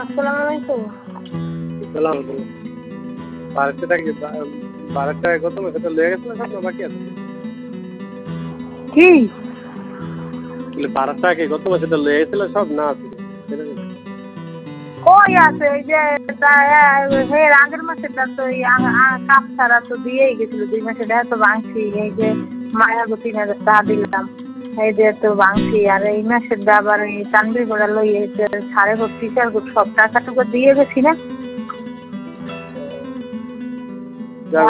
আসসালামু আলাইকুম। সালাম বারের টাকা বারের টাকা কত সেটা লেগে গেছিল সব না বাকি আছে? কি? বারের টাকা কি গত মাসে লেগে গেছিল সব না আছে? কই আছে এই যে এর আগের মাসেরটা তো কাপ ছাড়া তো দিয়েই গেছিল 2 মাসের টাকা তো ভাঙছি। এই যে মায়াগো 3000 টাকা দিলাম, এই যে তো ভাঙছি। আর এই মাসের আবার এই তানবির গোড়া লই সাড়ে 25 সব টাকাটুকু দিয়ে গেছি না।